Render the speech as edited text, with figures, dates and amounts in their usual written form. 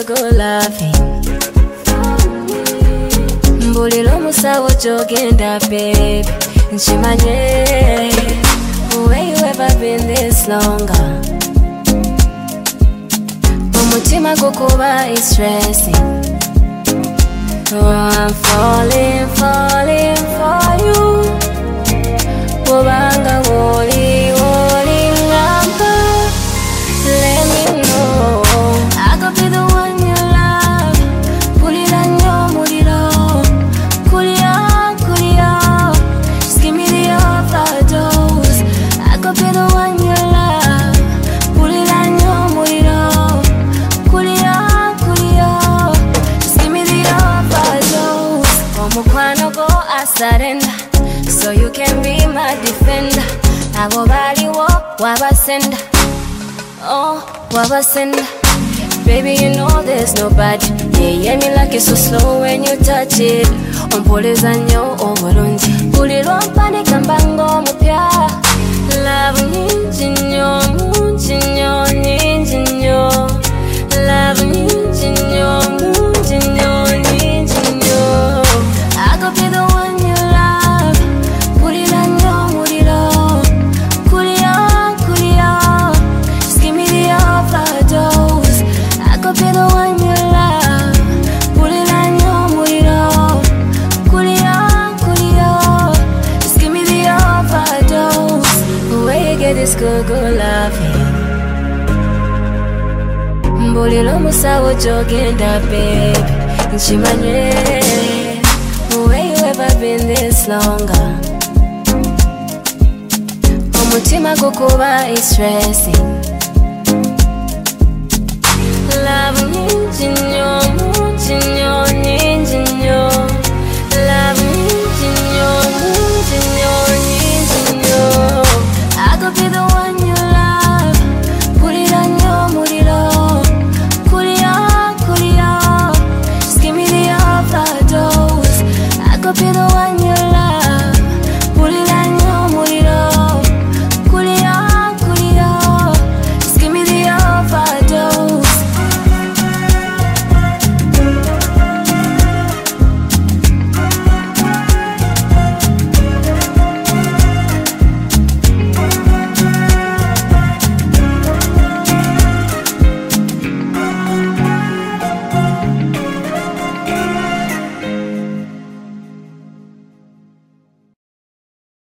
good, good loving. Mbulilo musawo jogenda babe. Nchimanye, where you ever been this longer? Umutima gukuba is stressing. Oh, I'm falling, falling for you. Wobanga woli, woli ngamba. Let me know I could be the one you love. Pulira nyo muriro. Kulia, kulia. Just give me the overdose. I could be the one you love. Pulira nyo muriro. Kulia, kulia. Just give me the overdose. Omukwano go I surrender, so you can be my defender. Abo baliwo wabasenda. Oh, wabasenda. Baby, you know there's nobody. Yeah, me like it so slow when you touch it. Ompoleza nyo obulungi. Buliro mpanika mbango mupya. Love nyingi nyo, mungi nyo, nyingi nyo. Love nyingi nyo, mungi nyo, nyingi nyo. I could be the one you love. Pulira nyo muriro. Kulia, kulia. Just give me the overdose. I could be the one you love. Pulira nyo muriro. Kulia, kulia. Just give me the overdose. Where you get this good, good loving? Mbulilo musawo jogenda babe. Nchimanye, where you ever been this longer? Umutima gukuba is stressing. Love nyingi nyo.